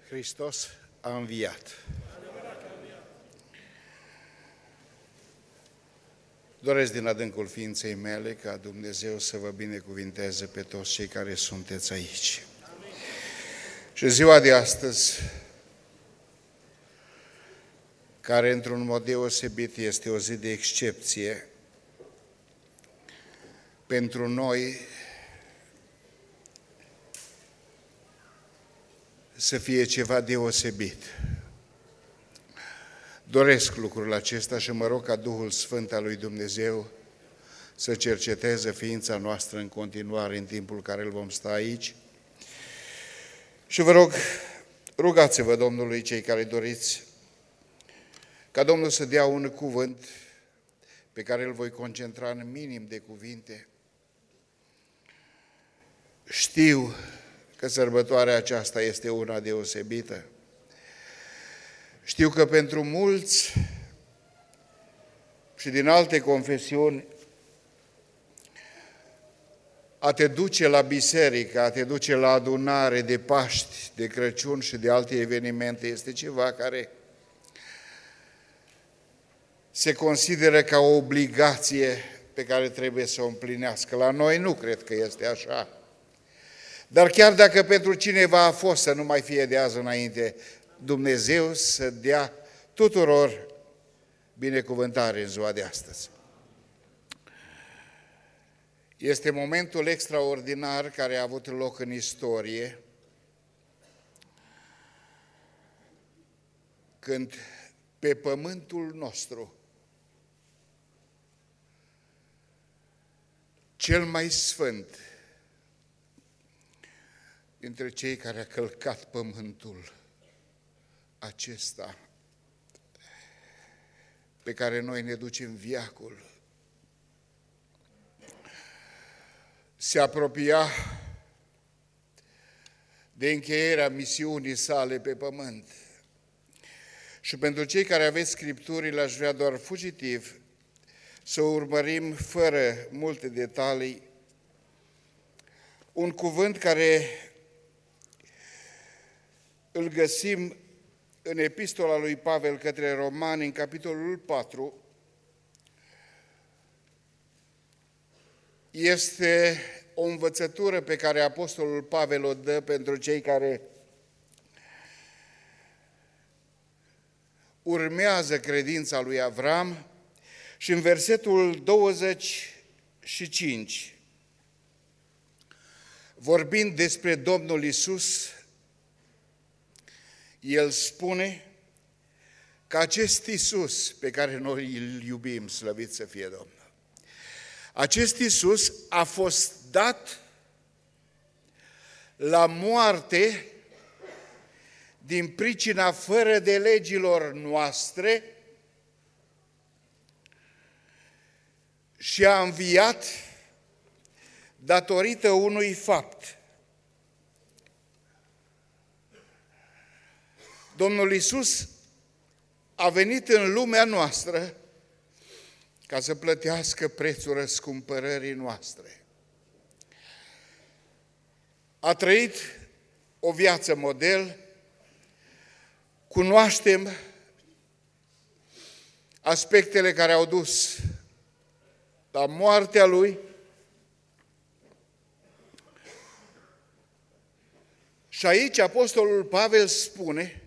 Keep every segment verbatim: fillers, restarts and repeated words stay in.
Hristos a înviat. Doresc din adâncul ființei mele ca Dumnezeu să vă binecuvinteze pe toți cei care sunteți aici. Amin. Și ziua de astăzi, care într-un mod deosebit este o zi de excepție, pentru noi să fie ceva deosebit. Doresc lucrul acesta și mă rog ca Duhul Sfânt al lui Dumnezeu să cerceteze ființa noastră în continuare în timpul care îl vom sta aici. Și vă rog, rugați-vă Domnului cei care doriți, ca Domnul să dea un cuvânt pe care îl voi concentra în minim de cuvinte. Știu că sărbătoarea aceasta este una deosebită. Știu că pentru mulți și din alte confesiuni, a te duce la biserică, a te duce la adunare de Paști, de Crăciun și de alte evenimente este ceva care se consideră ca o obligație pe care trebuie să o împlinească. La noi nu cred că este așa. Dar chiar dacă pentru cineva a fost să nu mai fie de azi înainte, Dumnezeu să dea tuturor binecuvântare în ziua de astăzi. Este momentul extraordinar care a avut loc în istorie, când pe pământul nostru cel mai sfânt dintre cei care a călcat pământul acesta pe care noi ne ducem viacul, se apropia de încheierea misiunii sale pe pământ. Și pentru cei care aveți Scripturile, aș vrea doar fugitiv să urmărim fără multe detalii un cuvânt care îl găsim în epistola lui Pavel către Romani, în capitolul patru. Este o învățătură pe care apostolul Pavel o dă pentru cei care urmează credința lui Avram și în versetul douăzeci și cinci, vorbind despre Domnul Iisus, el spune că acest Iisus pe care noi îl iubim, slăvit să fie Domnul, acest Iisus a fost dat la moarte din pricina fără de legilor noastre și a înviat datorită unui fapt. Domnul Iisus a venit în lumea noastră ca să plătească prețul răscumpărării noastre. A trăit o viață model, cunoaștem aspectele care au dus la moartea Lui și aici apostolul Pavel spune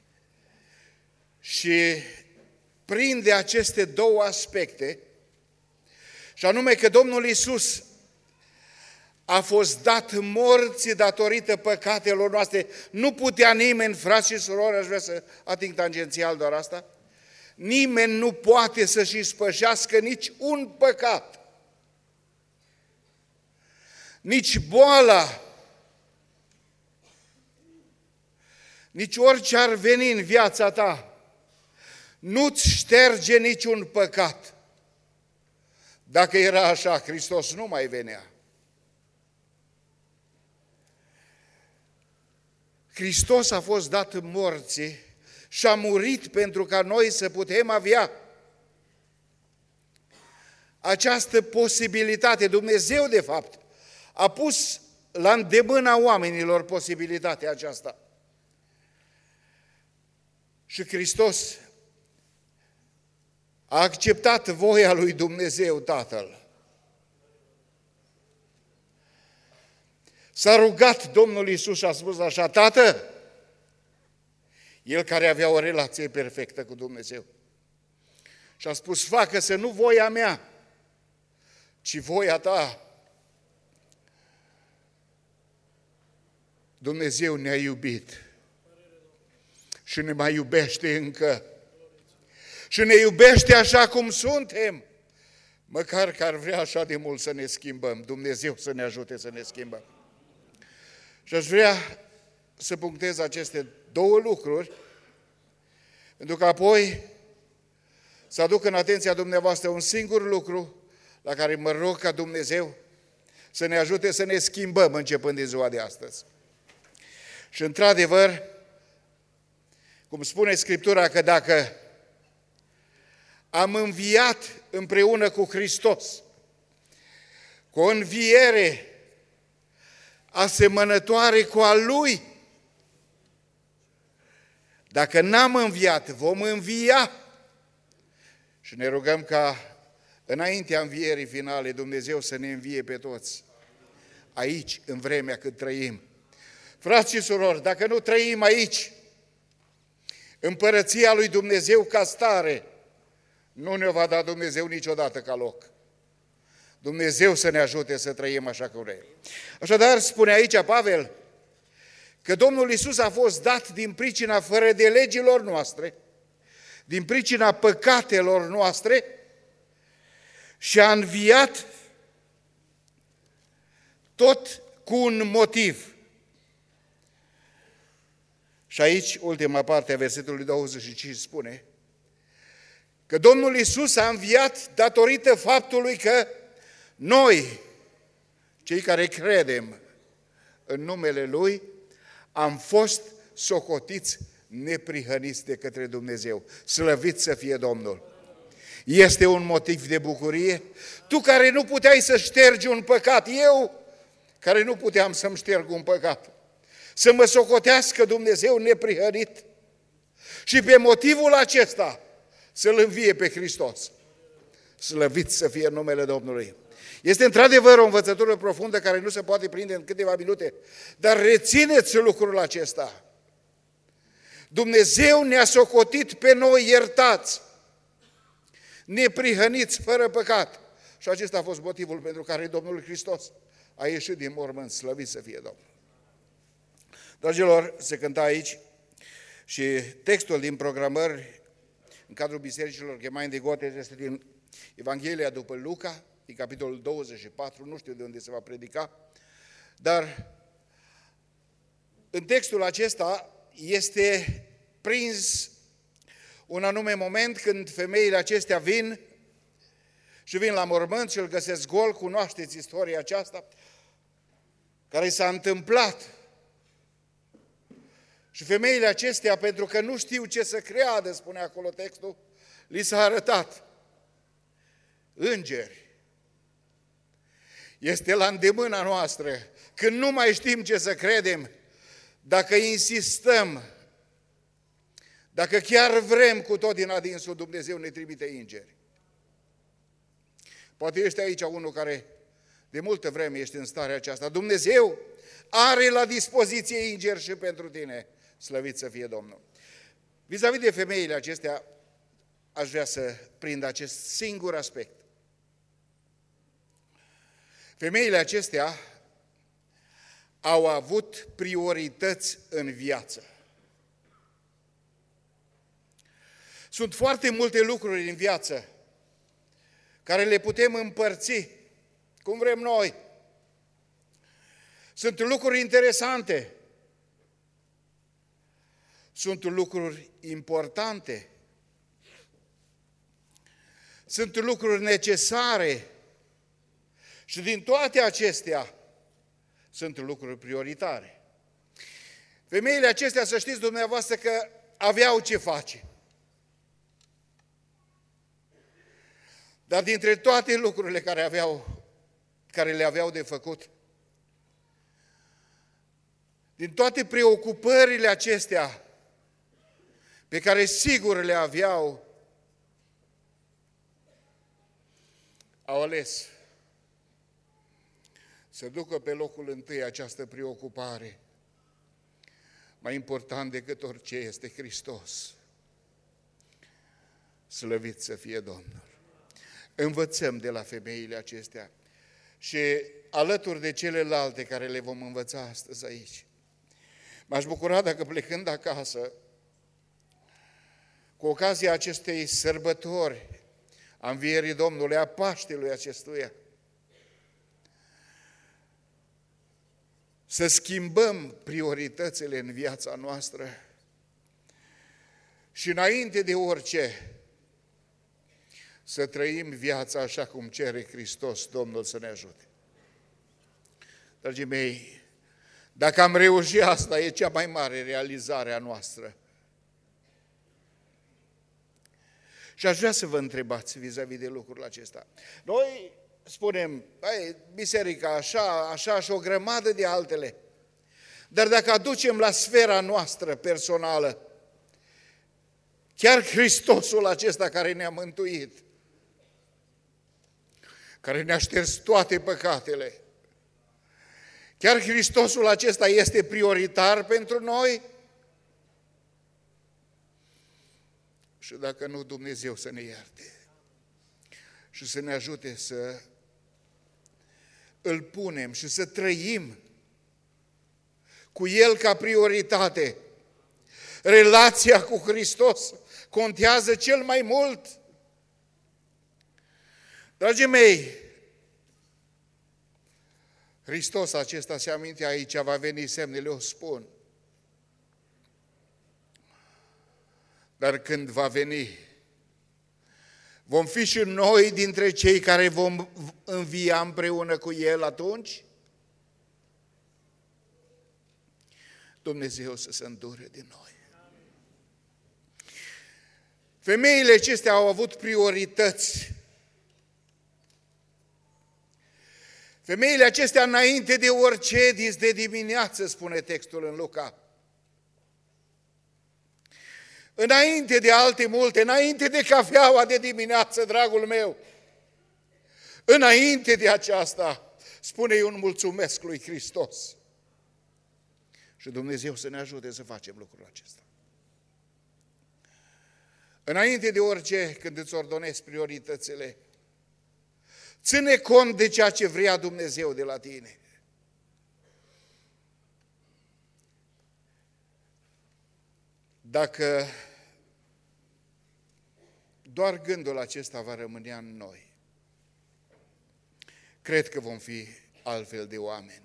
și prinde aceste două aspecte, și anume că Domnul Iisus a fost dat morții datorită păcatelor noastre. Nu putea nimeni, frați și surori, aș vrea să ating tangențial doar asta, nimeni nu poate să-și ispășească nici un păcat, nici boala, nici orice ar veni în viața ta, nu-ți șterge niciun păcat. Dacă era așa, Hristos nu mai venea. Hristos a fost dat morții și a murit pentru ca noi să putem avea această posibilitate. Dumnezeu, de fapt, a pus la îndemâna oamenilor posibilitatea aceasta. Și Hristos a acceptat voia lui Dumnezeu Tatăl. S-a rugat Domnul Iisus și a spus așa: Tată, el care avea o relație perfectă cu Dumnezeu, și a spus: facă-se nu voia mea, ci voia ta. Dumnezeu ne-a iubit și ne mai iubește încă. Și ne iubește așa cum suntem, măcar că ar vrea așa de mult să ne schimbăm. Dumnezeu să ne ajute să ne schimbăm. Și aș vrea să punctez aceste două lucruri, pentru că apoi să aduc în atenția dumneavoastră un singur lucru la care mă rog ca Dumnezeu să ne ajute să ne schimbăm începând din ziua de astăzi. Și într-adevăr, cum spune Scriptura, că dacă am înviat împreună cu Hristos, cu o înviere asemănătoare cu a Lui, dacă n-am înviat, vom învia. Și ne rugăm ca înaintea învierii finale Dumnezeu să ne învie pe toți, aici, în vremea cât trăim. Frați și surori, dacă nu trăim aici, împărăția lui Dumnezeu ca stare, nu ne va da Dumnezeu niciodată ca loc. Dumnezeu să ne ajute să trăim așa cum vrem. Așadar, spune aici Pavel că Domnul Iisus a fost dat din pricina fără de legilor noastre, din pricina păcatelor noastre, și a înviat tot cu un motiv. Și aici, ultima parte a versetului douăzeci și cinci spune că Domnul Iisus a înviat datorită faptului că noi, cei care credem în numele Lui, am fost socotiți neprihăniți de către Dumnezeu. Slăvit să fie Domnul! Este un motiv de bucurie? Tu care nu puteai să ștergi un păcat, eu care nu puteam să-mi șterg un păcat, să mă socotească Dumnezeu neprihănit și pe motivul acesta să-L învie pe Hristos. Slăvit să fie numele Domnului! Este într-adevăr o învățătură profundă care nu se poate prinde în câteva minute, dar rețineți lucrul acesta. Dumnezeu ne-a socotit pe noi iertați, neprihăniți, fără păcat. Și acesta a fost motivul pentru care Domnul Hristos a ieșit din mormânt. Slăvit să fie Domnul! Dragilor, se cânta aici și textul din programări în cadrul bisericilor Gemeinde Gottes este din Evanghelia după Luca, din capitolul douăzeci și patru, nu știu de unde se va predica, dar în textul acesta este prins un anume moment când femeile acestea vin și vin la mormânt și îl găsesc gol. Cunoașteți istoria aceasta care s-a întâmplat. Și femeile acestea, pentru că nu știu ce să creadă, spune acolo textul, li s-a arătat îngeri. Este la îndemâna noastră, când nu mai știm ce să credem, dacă insistăm, dacă chiar vrem cu tot din adinsul, Dumnezeu ne trimite îngeri. Poate ești aici unul care de multă vreme ești în starea aceasta. Dumnezeu are la dispoziție îngeri și pentru tine. Slăvit să fie Domnul! Vis-a-vis de femeile acestea, aș vrea să prind acest singur aspect. Femeile acestea au avut priorități în viață. Sunt foarte multe lucruri în viață care le putem împărți cum vrem noi. Sunt lucruri interesante, sunt lucruri importante, sunt lucruri necesare și din toate acestea sunt lucruri prioritare. Femeile acestea, să știți dumneavoastră că aveau ce face. Dar dintre toate lucrurile care, aveau, care le aveau de făcut, din toate preocupările acestea pe care sigur le aveau, au ales să ducă pe locul întâi această preocupare. Mai important decât orice este Hristos. Slăvit să fie Domnul! Învățăm de la femeile acestea și alături de celelalte care le vom învăța astăzi aici. M-aș bucura dacă plecând acasă, cu ocazia acestei sărbători a învierii Domnului, a Paștelui acestuia, să schimbăm prioritățile în viața noastră și înainte de orice să trăim viața așa cum cere Hristos, Domnul să ne ajute. Dragii mei, dacă am reușit asta, e cea mai mare realizare a noastră. Și aș vrea să vă întrebați vis-a-vis de lucrul acesta. Noi spunem, băi, biserica așa, așa și o grămadă de altele. Dar dacă aducem la sfera noastră personală, chiar Hristosul acesta care ne-a mântuit, care ne-a șters toate păcatele, chiar Hristosul acesta este prioritar pentru noi? Și dacă nu, Dumnezeu să ne ierte și să ne ajute să îl punem și să trăim cu El ca prioritate. Relația cu Hristos contează cel mai mult. Dragii mei, Hristos acesta se aminte aici, va veni, semnele o spun. Dar când va veni, vom fi și noi dintre cei care vom învia împreună cu El atunci? Dumnezeu să se îndure din noi. Femeile acestea au avut priorități. Femeile acestea înainte de orice, dis de dimineață, spune textul în Luca. Înainte de alte multe, înainte de cafeaua de dimineață, dragul meu, înainte de aceasta, spune un mulțumesc lui Hristos. Și Dumnezeu să ne ajute să facem lucrul acesta. Înainte de orice, când îți ordonezi prioritățile, ține cont de ceea ce vrea Dumnezeu de la tine. Dacă doar gândul acesta va rămâne în noi, cred că vom fi altfel de oameni.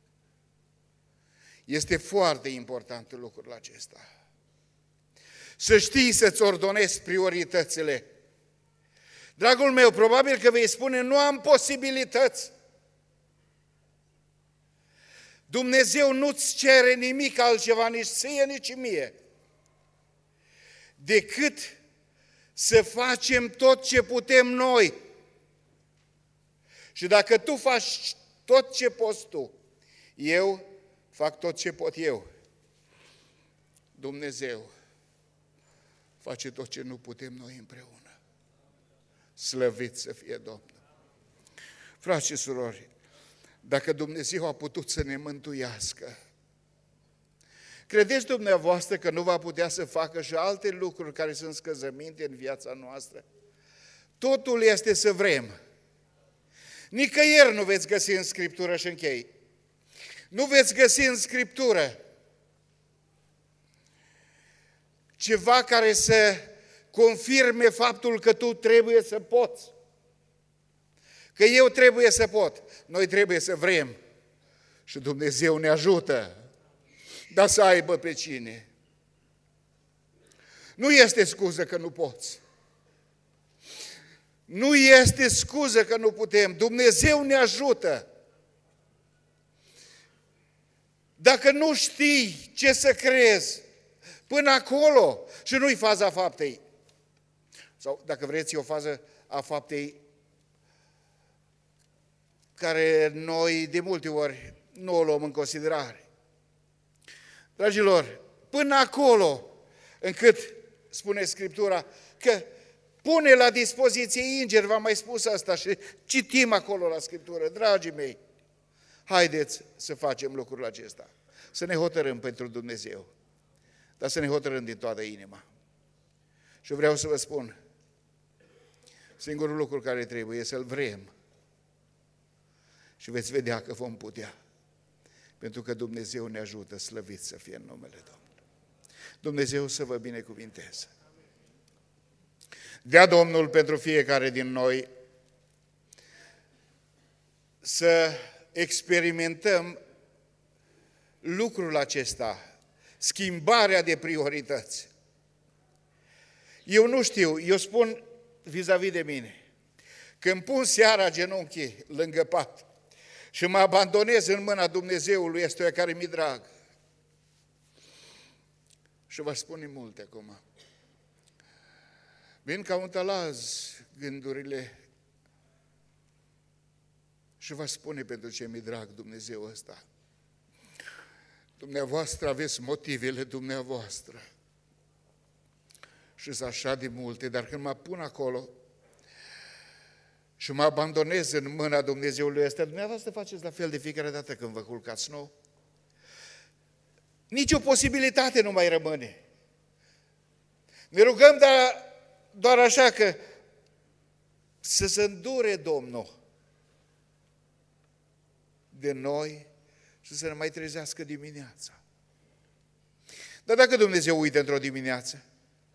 Este foarte important lucrul acesta. Să știi să-ți ordonezi prioritățile. Dragul meu, probabil că vei spune, nu am posibilități. Dumnezeu nu-ți cere nimic altceva, nici ție, nici mie, decât să facem tot ce putem noi. Și dacă tu faci tot ce poți tu, eu fac tot ce pot eu, Dumnezeu face tot ce nu putem noi împreună. Slăvit să fie Domnul! Frați și surori, dacă Dumnezeu a putut să ne mântuiască, credeți dumneavoastră că nu va putea să facă și alte lucruri care sunt scăzăminte în viața noastră? Totul este să vrem. Nicăieri nu veți găsi în Scriptură, și închei, nu veți găsi în Scriptură ceva care să confirme faptul că tu trebuie să poți. Că eu trebuie să pot. Noi trebuie să vrem. Și Dumnezeu ne ajută. Dar să aibă pe cine. Nu este scuză că nu poți. Nu este scuză că nu putem. Dumnezeu ne ajută. Dacă nu știi ce să crezi, până acolo, și nu-i faza faptei. Sau, dacă vreți, e o fază a faptei care noi de multe ori nu o luăm în considerare. Dragilor, până acolo, încât spune Scriptura, că pune la dispoziție îngeri, v-am mai spus asta și citim acolo la Scriptură. Dragii mei, haideți să facem lucrul acesta, să ne hotărâm pentru Dumnezeu, dar să ne hotărâm din toată inima. Și vreau să vă spun, singurul lucru care trebuie e să-L vrem și veți vedea că vom putea, pentru că Dumnezeu ne ajută, slăvit să fie în numele Domnului. Dumnezeu să vă binecuvinteze. Dea Domnul pentru fiecare din noi să experimentăm lucrul acesta, schimbarea de priorități. Eu nu știu, eu spun vis-a-vis de mine, când pun seara genunchii lângă pat și mă abandonez în mâna Dumnezeului, este o care mi-e drag. Și vă spune multe acum. Vin ca un talaz gândurile și vă spune pentru ce mi-e drag Dumnezeu ăsta. Dumneavoastră aveți motivele dumneavoastră și sunt așa de multe, dar când mă pun acolo și mă abandonez în mâna Dumnezeului ăsta, dumneavoastră faceți la fel de fiecare dată când vă culcați nou. Nici o posibilitate nu mai rămâne. Ne rugăm, dar doar așa că să se îndure Domnul de noi și să ne mai trezească dimineața. Dar dacă Dumnezeu uită într-o dimineață,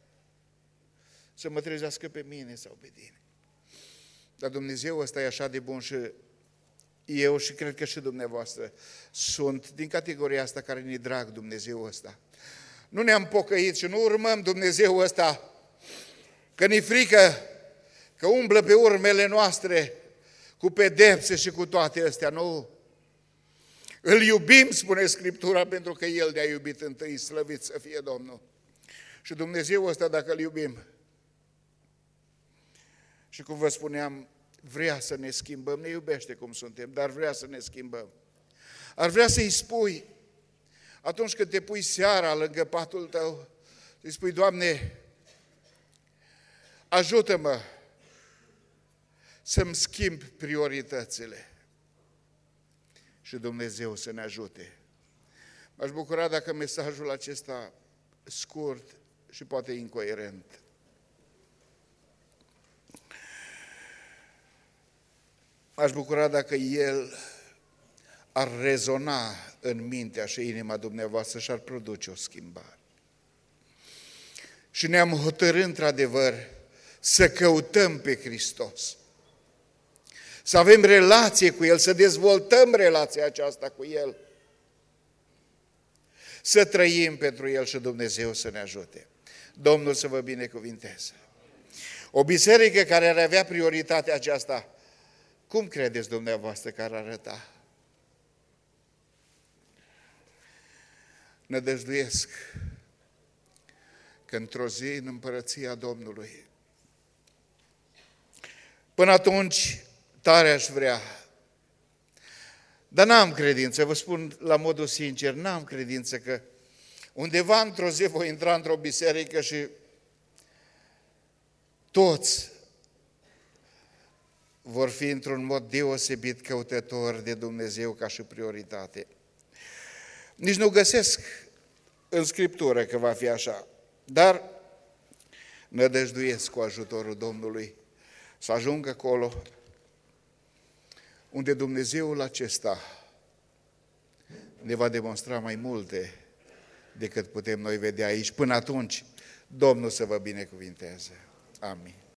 să mă trezească pe mine sau pe tine. Dar Dumnezeu ăsta e așa de bun și eu și cred că și dumneavoastră sunt din categoria asta care ne drag Dumnezeu ăsta. Nu ne-am pocăit și nu urmăm Dumnezeu ăsta că ne frică că umblă pe urmele noastre cu pedepse și cu toate astea. Nu. Îl iubim, spune Scriptura, pentru că El ne-a iubit întâi, slăvit să fie Domnul. Și Dumnezeu ăsta, dacă îl iubim, și cum vă spuneam, vrea să ne schimbăm, ne iubește cum suntem, dar vrea să ne schimbăm. Ar vrea să-i spui, atunci când te pui seara lângă patul tău, să-i spui, Doamne, ajută-mă să-mi schimb prioritățile. Și Dumnezeu să ne ajute. M-aș bucura dacă mesajul acesta scurt și poate incoerent m-aș bucura dacă el ar rezona în mintea și inima dumneavoastră și ar produce o schimbare. Și ne-am hotărât într-adevăr să căutăm pe Hristos, să avem relație cu El, să dezvoltăm relația aceasta cu El, să trăim pentru El și Dumnezeu să ne ajute. Domnul să vă binecuvinteze. O biserică care ar avea prioritatea aceasta, cum credeți dumneavoastră că ar arăta? Nădăjduiesc că într-o zi în împărăția Domnului, până atunci tare aș vrea, dar n-am credință, vă spun la modul sincer, n-am credință că undeva într-o zi voi intra într-o biserică și toți vor fi într-un mod deosebit căutători de Dumnezeu ca și prioritate. Nici nu găsesc în Scriptură că va fi așa, dar nădăjduiesc cu ajutorul Domnului să ajung acolo unde Dumnezeul acesta ne va demonstra mai multe decât putem noi vedea aici. Până atunci, Domnul să vă binecuvinteze. Amin.